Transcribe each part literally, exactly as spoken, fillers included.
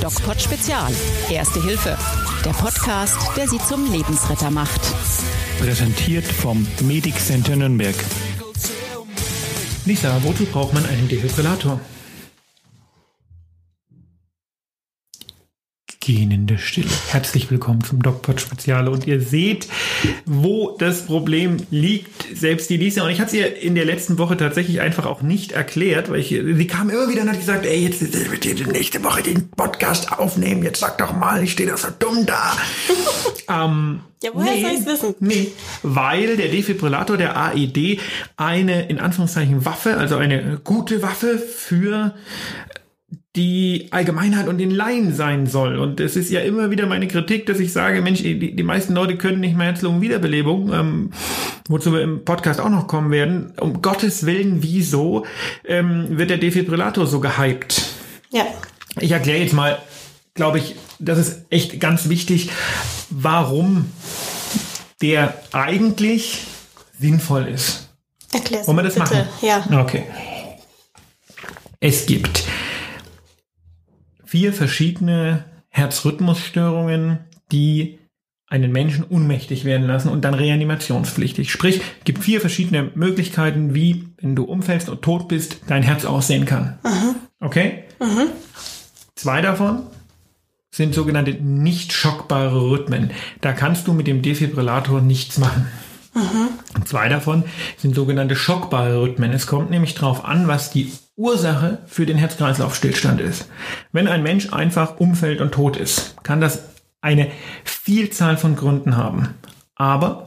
DocPod Spezial. Erste Hilfe. Der Podcast, der Sie zum Lebensretter macht. Präsentiert vom Medic Center Nürnberg. Lisa, wozu braucht man einen Defibrillator? Gähnende Stille. Herzlich willkommen zum DocPod Spezial. Und ihr seht, wo das Problem liegt. Selbst die Lisa. Und ich habe es ihr in der letzten Woche tatsächlich einfach auch nicht erklärt, weil ich, sie kam immer wieder und hat gesagt, ey, jetzt wird ihr nächste Woche den Podcast aufnehmen. Jetzt sag doch mal, ich stehe doch so dumm da. ähm, ja, woher nee, soll ich es wissen? Nee, weil der Defibrillator, der A E D, eine in Anführungszeichen Waffe, also eine gute Waffe für die Allgemeinheit und den Laien sein soll. Und es ist ja immer wieder meine Kritik, dass ich sage, Mensch, die, die meisten Leute können nicht mehr Herz-Lungen-Wiederbelebung, ähm, wozu wir im Podcast auch noch kommen werden. Um Gottes Willen, wieso ähm, wird der Defibrillator so gehypt? Ja. Ich erkläre jetzt mal, glaube ich, das ist echt ganz wichtig, warum der eigentlich sinnvoll ist. Erklär's Wollen wir das bitte. machen? Ja. Okay. Es gibt vier verschiedene Herzrhythmusstörungen, die einen Menschen ohnmächtig werden lassen und dann reanimationspflichtig. Sprich, es gibt vier verschiedene Möglichkeiten, wie, wenn du umfällst und tot bist, dein Herz aussehen kann. Mhm. Okay? Mhm. Zwei davon sind sogenannte nicht schockbare Rhythmen. Da kannst du mit dem Defibrillator nichts machen. Mhm. Und zwei davon sind sogenannte schockbare Rhythmen. Es kommt nämlich darauf an, was die Ursache für den Herz-Kreislauf-Stillstand ist. Wenn ein Mensch einfach umfällt und tot ist, kann das eine Vielzahl von Gründen haben. Aber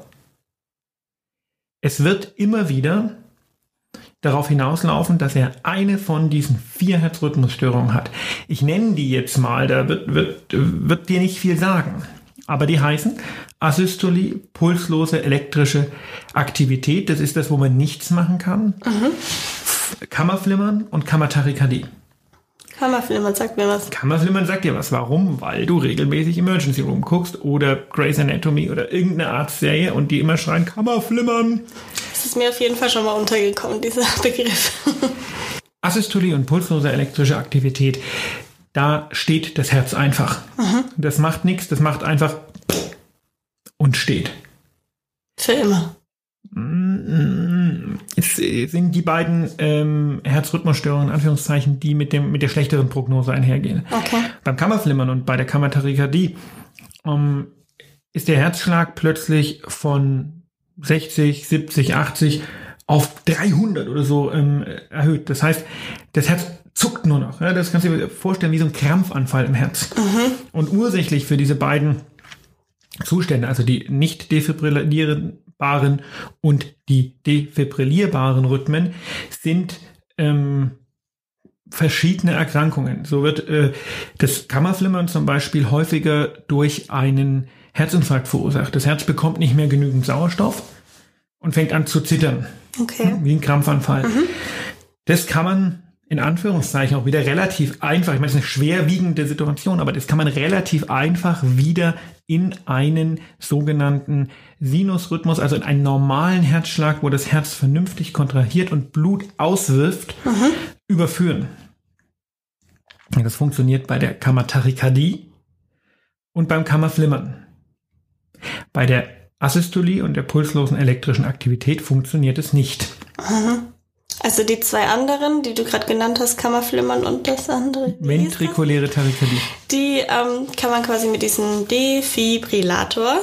es wird immer wieder darauf hinauslaufen, dass er eine von diesen vier Herzrhythmusstörungen hat. Ich nenne die jetzt mal, da wird, wird, wird dir nicht viel sagen. Aber die heißen Asystolie, pulslose elektrische Aktivität. Das ist das, wo man nichts machen kann. Mhm. Kammerflimmern und Kammertachykardie. Kammerflimmern sagt mir was. Kammerflimmern sagt dir was. Warum? Weil du regelmäßig Emergency Room guckst oder Grey's Anatomy oder irgendeine Arztserie und die immer schreien, Kammerflimmern. Das ist mir auf jeden Fall schon mal untergekommen, dieser Begriff. Asystolie und pulslose elektrische Aktivität. Da steht das Herz einfach. Mhm. Das macht nichts, das macht einfach und steht. Für immer. Es sind die beiden ähm, Herzrhythmusstörungen, in Anführungszeichen, die mit, dem, mit der schlechteren Prognose einhergehen. Okay. Beim Kammerflimmern und bei der Kammertachykardie ähm, ist der Herzschlag plötzlich von sechzig, siebzig, achtzig auf dreihundert oder so ähm, erhöht. Das heißt, das Herz zuckt nur noch. Ja, das kannst du dir vorstellen wie so ein Krampfanfall im Herz. Mhm. Und ursächlich für diese beiden Zustände, also die nicht defibrillierbaren und die defibrillierbaren Rhythmen, sind ähm, verschiedene Erkrankungen. So wird äh, das Kammerflimmern zum Beispiel häufiger durch einen Herzinfarkt verursacht. Das Herz bekommt nicht mehr genügend Sauerstoff und fängt an zu zittern. Okay. Wie ein Krampfanfall. Mhm. Das kann man in Anführungszeichen auch wieder relativ einfach, ich meine, es ist eine schwerwiegende Situation, aber das kann man relativ einfach wieder in einen sogenannten Sinusrhythmus, also in einen normalen Herzschlag, wo das Herz vernünftig kontrahiert und Blut auswirft, mhm. überführen. Das funktioniert bei der Kammertachykardie und beim Kammerflimmern. Bei der Asystolie und der pulslosen elektrischen Aktivität funktioniert es nicht. Mhm. Also die zwei anderen, die du gerade genannt hast, Kammerflimmern und das andere? Ventrikuläre Tachykardie. Die ähm, kann man quasi mit diesem Defibrillator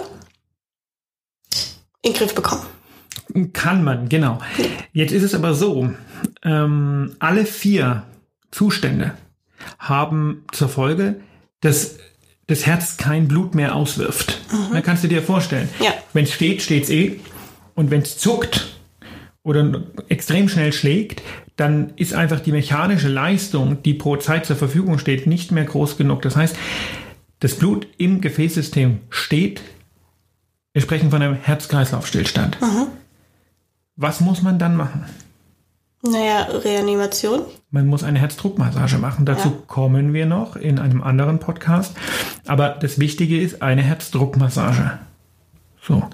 in den Griff bekommen. Kann man, genau. Jetzt ist es aber so, ähm, alle vier Zustände haben zur Folge, dass das Herz kein Blut mehr auswirft. Mhm. Da kannst du dir vorstellen. Ja. Wenn es steht, steht es eh. Und wenn es zuckt oder extrem schnell schlägt, dann ist einfach die mechanische Leistung, die pro Zeit zur Verfügung steht, nicht mehr groß genug. Das heißt, das Blut im Gefäßsystem steht. Wir sprechen von einem Herz-Kreislauf-Stillstand. Mhm. Was muss man dann machen? Naja, Reanimation. Man muss eine Herzdruckmassage machen. Dazu ja. kommen wir noch in einem anderen Podcast. Aber das Wichtige ist eine Herzdruckmassage. So.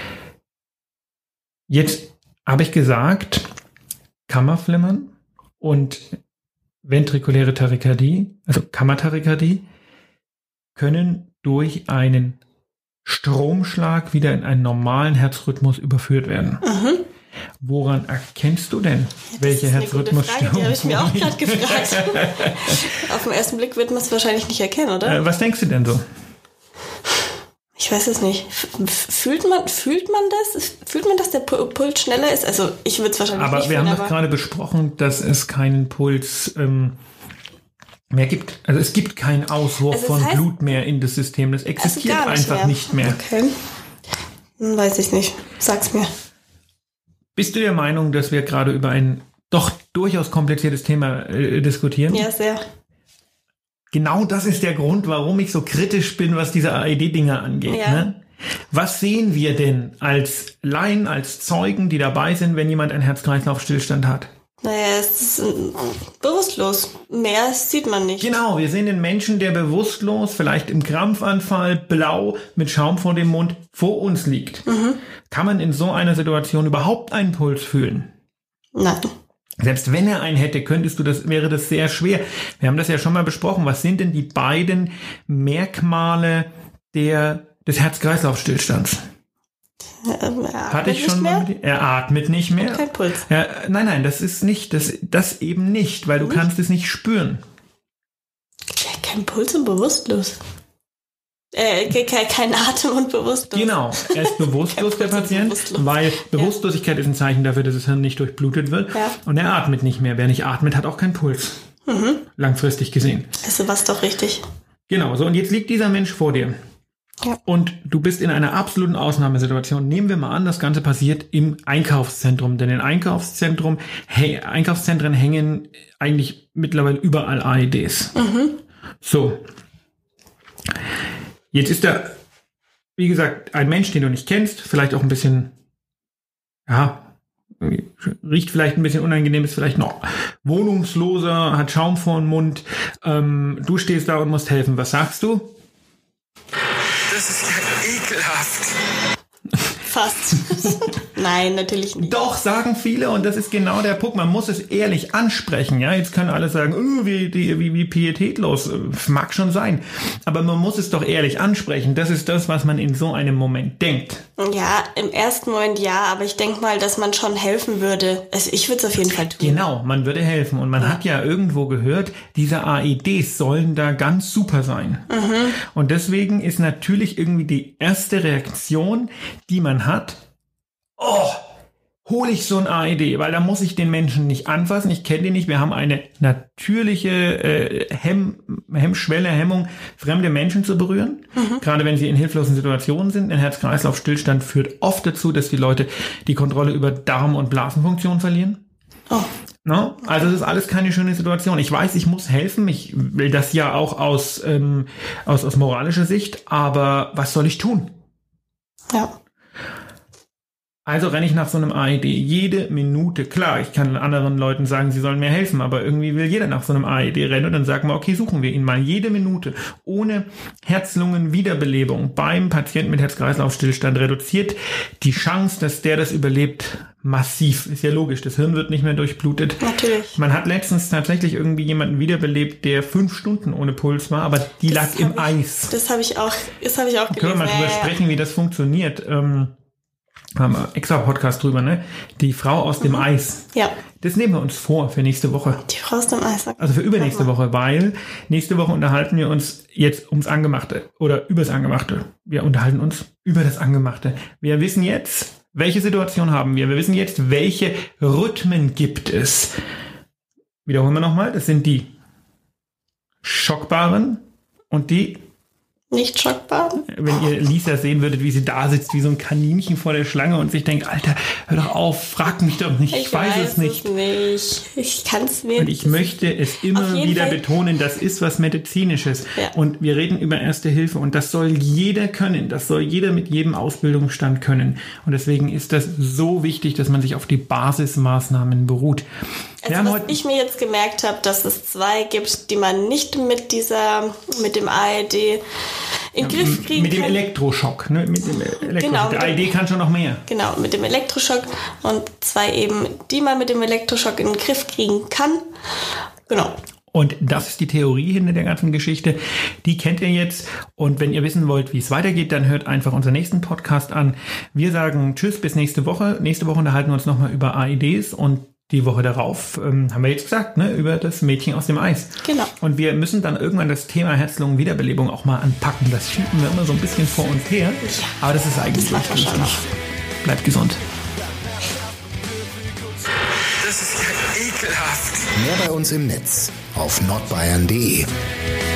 Jetzt habe ich gesagt, Kammerflimmern und ventrikuläre Tachykardie, also Kammertachykardie, können durch einen Stromschlag wieder in einen normalen Herzrhythmus überführt werden. Mhm. Woran erkennst du denn, ja, welche Herzrhythmusstörung? Die habe ich mir auch gerade gefragt. Auf den ersten Blick wird man es wahrscheinlich nicht erkennen, oder? Äh, was denkst du denn so? Ich weiß es nicht. Fühlt man, fühlt man das? Fühlt man, dass der Puls schneller ist? Also ich würde es wahrscheinlich aber nicht wir fühlen. Aber wir haben doch gerade besprochen, dass es keinen Puls ähm, mehr gibt. Also es gibt keinen Auswurf also von heißt, Blut mehr in das System. Das existiert also nicht einfach mehr. nicht mehr. Okay. Hm, weiß ich nicht. Sag's mir. Bist du der Meinung, dass wir gerade über ein doch durchaus kompliziertes Thema äh, diskutieren? Ja, sehr. Genau das ist der Grund, warum ich so kritisch bin, was diese A E D-Dinger angeht. Ja. Ne? Was sehen wir denn als Laien, als Zeugen, die dabei sind, wenn jemand einen Herz-Kreislauf-Stillstand hat? Naja, es ist bewusstlos. Mehr sieht man nicht. Genau, wir sehen den Menschen, der bewusstlos, vielleicht im Krampfanfall, blau, mit Schaum vor dem Mund, vor uns liegt. Mhm. Kann man in so einer Situation überhaupt einen Puls fühlen? Nein. Selbst wenn er einen hätte, könntest du das, wäre das sehr schwer. Wir haben das ja schon mal besprochen. Was sind denn die beiden Merkmale der, des Herz-Kreislauf-Stillstands? Er Hatte ich schon mal mit, er atmet nicht mehr. Und kein Puls. Ja, nein, nein, das ist nicht, das, das eben nicht, weil du hm? kannst es nicht spüren. Kein Puls und bewusstlos. Äh, kein Atem und bewusstlos. Genau, er ist bewusstlos, der Patient, bewusstlos. weil Bewusstlosigkeit ja. ist ein Zeichen dafür, dass das Hirn nicht durchblutet wird. Ja. Und er atmet nicht mehr. Wer nicht atmet, hat auch keinen Puls. Mhm. Langfristig gesehen. Also was doch richtig. Genau, so und jetzt liegt dieser Mensch vor dir. Ja. Und du bist in einer absoluten Ausnahmesituation. Nehmen wir mal an, das Ganze passiert im Einkaufszentrum. Denn in Einkaufszentrum, hey, Einkaufszentren hängen eigentlich mittlerweile überall A E Ds. Mhm. So. Jetzt ist da, wie gesagt, ein Mensch, den du nicht kennst, vielleicht auch ein bisschen, ja, riecht vielleicht ein bisschen unangenehm, ist vielleicht noch wohnungsloser, hat Schaum vor dem Mund. Ähm, du stehst da und musst helfen. Was sagst du? Das ist ja ekelhaft. Fast. Nein, natürlich nicht. Doch, sagen viele und das ist genau der Punkt. Man muss es ehrlich ansprechen. Ja, jetzt können alle sagen, oh, wie, wie, wie pietätlos. Mag schon sein. Aber man muss es doch ehrlich ansprechen. Das ist das, was man in so einem Moment denkt. Ja, im ersten Moment ja, aber ich denke mal, dass man schon helfen würde. Also ich würde es auf jeden Fall tun. Genau, man würde helfen. Und man ja. hat ja irgendwo gehört, diese A E Ds sollen da ganz super sein. Mhm. Und deswegen ist natürlich irgendwie die erste Reaktion, die man hat, oh, hole ich so ein A E D, weil da muss ich den Menschen nicht anfassen, ich kenne den nicht, wir haben eine natürliche äh, Hemm, Hemmschwelle, Hemmung, fremde Menschen zu berühren, mhm. gerade wenn sie in hilflosen Situationen sind. Ein Herz-Kreislauf-Stillstand führt oft dazu, dass die Leute die Kontrolle über Darm- und Blasenfunktion verlieren. Oh. No? Also es ist alles keine schöne Situation. Ich weiß, ich muss helfen, ich will das ja auch aus, ähm, aus, aus moralischer Sicht, aber was soll ich tun? Ja. Also renne ich nach so einem A E D jede Minute. Klar, ich kann anderen Leuten sagen, sie sollen mir helfen, aber irgendwie will jeder nach so einem A E D rennen und dann sagen wir, okay, suchen wir ihn mal jede Minute. Ohne Herz-Lungen-Wiederbelebung beim Patienten mit Herz-Kreislauf-Stillstand reduziert die Chance, dass der das überlebt, massiv. Ist ja logisch, das Hirn wird nicht mehr durchblutet. Natürlich. Man hat letztens tatsächlich irgendwie jemanden wiederbelebt, der fünf Stunden ohne Puls war, aber die das lag im ich, Eis. Das habe ich auch, das habe ich auch gelesen. Können wir mal drüber ja, sprechen, wie das funktioniert. Ähm, haben wir extra Podcast drüber, ne? Die Frau aus dem mhm. Eis. Ja. Das nehmen wir uns vor für nächste Woche. Die Frau aus dem Eis. Also für übernächste Woche, weil nächste Woche unterhalten wir uns jetzt ums Angemachte oder übers Angemachte. Wir unterhalten uns über das Angemachte. Wir wissen jetzt, welche Situation haben wir. Wir wissen jetzt, welche Rhythmen gibt es. Wiederholen wir nochmal. Das sind die schockbaren und die nicht schockbar. Wenn ihr Lisa sehen würdet, wie sie da sitzt, wie so ein Kaninchen vor der Schlange und sich denkt, Alter, hör doch auf, frag mich doch nicht, ich, ich weiß, weiß es nicht. Es nicht. Ich kann es nicht. Und ich möchte es immer wieder Fall. betonen, das ist was Medizinisches. Ja. Und wir reden über Erste Hilfe und das soll jeder können. Das soll jeder mit jedem Ausbildungsstand können. Und deswegen ist das so wichtig, dass man sich auf die Basismaßnahmen beruht. Also was ich mir jetzt gemerkt habe, dass es zwei gibt, die man nicht mit dieser, mit dem A E D in den ja, Griff kriegen Mit dem kann. Elektroschock. Ne? Mit dem Elektroschock. Genau, der A E D kann schon noch mehr. Genau, mit dem Elektroschock. Und zwei eben, die man mit dem Elektroschock in den Griff kriegen kann. Genau. Und das ist die Theorie hinter der ganzen Geschichte. Die kennt ihr jetzt. Und wenn ihr wissen wollt, wie es weitergeht, dann hört einfach unseren nächsten Podcast an. Wir sagen tschüss, bis nächste Woche. Nächste Woche unterhalten wir uns nochmal über A I Ds und die Woche darauf, ähm, haben wir jetzt gesagt, ne, über das Mädchen aus dem Eis. Genau. Und wir müssen dann irgendwann das Thema Herz-Lungen-Wiederbelebung auch mal anpacken. Das schieben wir immer so ein bisschen vor uns her. Ja. Aber das ist eigentlich das wichtig. Bleibt gesund. Das ist ja ekelhaft. Mehr bei uns im Netz auf nordbayern punkt de.